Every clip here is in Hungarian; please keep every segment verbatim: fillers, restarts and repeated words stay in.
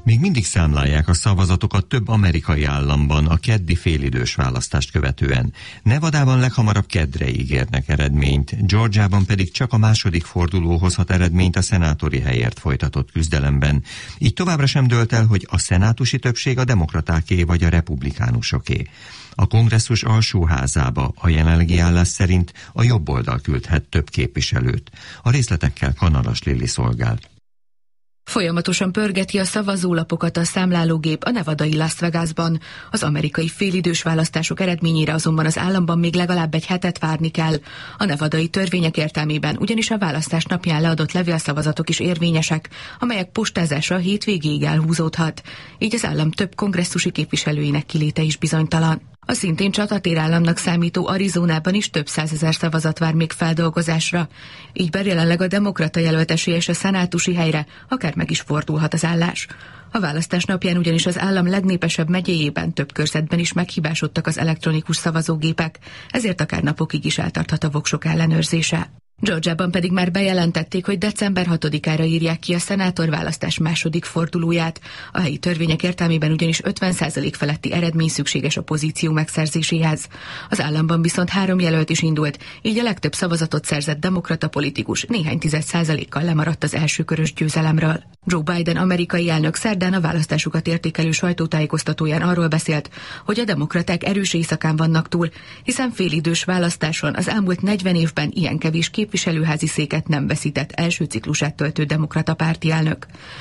Még mindig számlálják a szavazatokat több amerikai államban a keddi félidős választást követően. Nevadában leghamarabb keddre ígérnek eredményt, Georgiában pedig csak a második forduló hozhat eredményt a szenátori helyért folytatott küzdelemben. Így továbbra sem dőlt el, hogy a szenátusi többség a demokratáké vagy a republikánusoké. A kongresszus alsóházába a jelenlegi állás szerint a jobb oldal küldhet több képviselőt. A részletekkel Kanalas Lili szolgál. Folyamatosan pörgeti a szavazólapokat a számlálógép a nevadai Las Vegasban. Az amerikai félidős választások eredményére azonban az államban még legalább egy hetet várni kell. A nevadai törvények értelmében ugyanis a választás napján leadott levélszavazatok is érvényesek, amelyek postázása a hétvégéig elhúzódhat. Így az állam több kongresszusi képviselőinek kiléte is bizonytalan. A szintén csatatérállamnak számító Arizonában is több százezer szavazat vár még feldolgozásra. Így bár jelenleg a demokrata jelölt esélyes a szenátusi helyre, akár meg is fordulhat az állás. A választás napján ugyanis az állam legnépesebb megyéjében több körzetben is meghibásodtak az elektronikus szavazógépek, ezért akár napokig is eltarthat a voksok ellenőrzése. Georgiában pedig már bejelentették, hogy december hatodikára írják ki a szenátorválasztás második fordulóját. A helyi törvények értelmében ugyanis ötven százalék feletti eredmény szükséges a pozíció megszerzéséhez. Az államban viszont három jelölt is indult, így a legtöbb szavazatot szerzett demokrata politikus néhány tized százalékkal lemaradt az elsőkörös győzelemről. Joe Biden amerikai elnök szerdán a választásokat értékelő sajtótájékoztatóján arról beszélt, hogy a demokraták erős éjszakán vannak túl, hiszen félidős választáson az elmúlt negyven évben ilyen kevés képviselőházi széket nem veszített első ciklusát töltő demokrata párti elnök.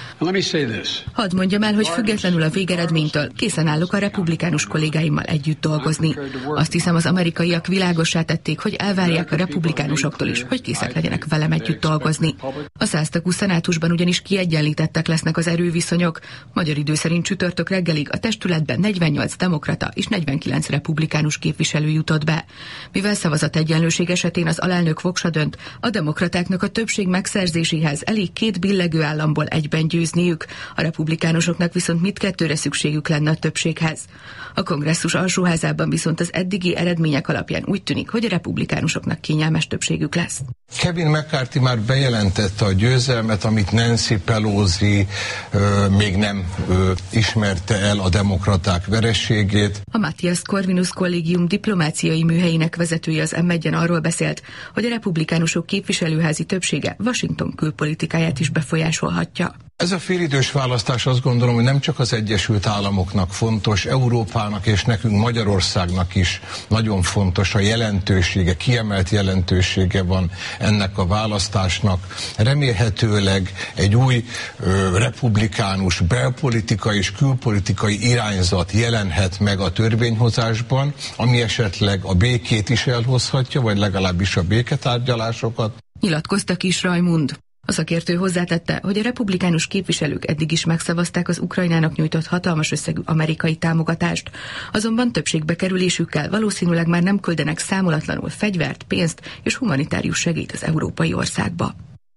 Hadd mondjam el, hogy függetlenül a végeredménytől készen állok a republikánus kollégáimmal együtt dolgozni. Azt hiszem, az amerikaiak világossá tették, hogy elvárják a republikánusoktól is, hogy készek legyenek velem együtt dolgozni. A száztagú szenátusban ugyanis kiegyenlítettek lesznek az erőviszonyok. Magyar idő szerint csütörtök reggelig a testületben negyvennyolc demokrata és negyvenkilenc republikánus képviselő jutott be. Mivel szavazat egyenlőség esetén az alelnök voksa dönt, a demokratáknak a többség megszerzéséhez elég két billegő államból egyben győzniük, a republikánusoknak viszont mindkettőre szükségük lenne a többséghez. A kongresszus alsóházában viszont az eddigi eredmények alapján úgy tűnik, hogy a republikánusoknak kényelmes többségük lesz. Kevin McCarthy már bejelentette a győzelmet, amit Nancy Pelosi ö, még nem ö, ismerte el a demokraták vereségét. A Matthias Corvinus Kollégium diplomáciai műhelyének vezetője az em egyen arról beszélt, hogy a republikánusok képviselőházi többsége Washington külpolitikáját is befolyásolhatja. Ez a félidős választás, azt gondolom, hogy nem csak az Egyesült Államoknak fontos, Európának és nekünk Magyarországnak is nagyon fontos a jelentősége, kiemelt jelentősége van ennek a választásnak. Remélhetőleg egy új ö, republikánus belpolitikai és külpolitikai irányzat jelenhet meg a törvényhozásban, ami esetleg a békét is elhozhatja, vagy legalábbis a béketárgyalásokat. Nyilatkozta Kis Rajmund. A szakértő hozzátette, hogy a republikánus képviselők eddig is megszavazták az Ukrajnának nyújtott hatalmas összegű amerikai támogatást, azonban többségbe kerülésükkel valószínűleg már nem küldenek számolatlanul fegyvert, pénzt és humanitárius segélyt az európai országba.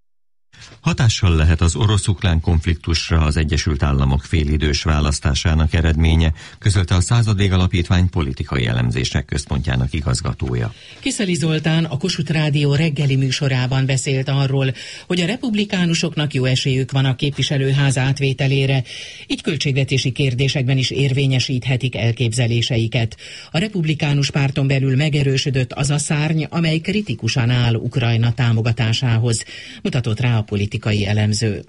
Hatással lehet az orosz-ukrán konfliktusra az Egyesült Államok félidős választásának eredménye, közölte a Századvég Alapítvány politikai elemzések központjának igazgatója. Kiszeli Zoltán a Kossuth Rádió reggeli műsorában beszélt arról, hogy a republikánusoknak jó esélyük van a képviselőház átvételére, így költségvetési kérdésekben is érvényesíthetik elképzeléseiket. A republikánus párton belül megerősödött az a szárny, amely kritikusan áll Ukrajna támogatásához, mutatott rá a politikai elemző.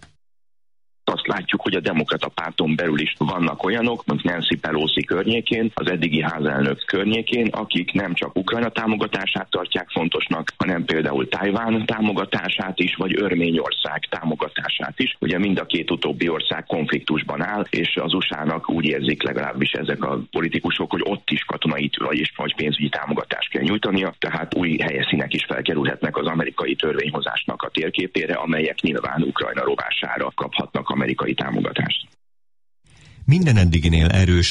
Azt látjuk, hogy a demokrata párton belül is vannak olyanok, mint Nancy Pelosi környékén, az eddigi házelnök környékén, akik nem csak Ukrajna támogatását tartják fontosnak, hanem például Tajván támogatását is, vagy Örményország támogatását is. Ugye mind a két utóbbi ország konfliktusban áll, és az u es á-nak úgy érzik legalábbis ezek a politikusok, hogy ott is katonai vagy pénzügyi támogatást kell nyújtania, tehát új helyszínek is felkerülhetnek az amerikai törvényhozásnak a térképére, amelyek nyilván Ukrajna rovására kaphatnak amerikai támogatást. Minden eddiginél erős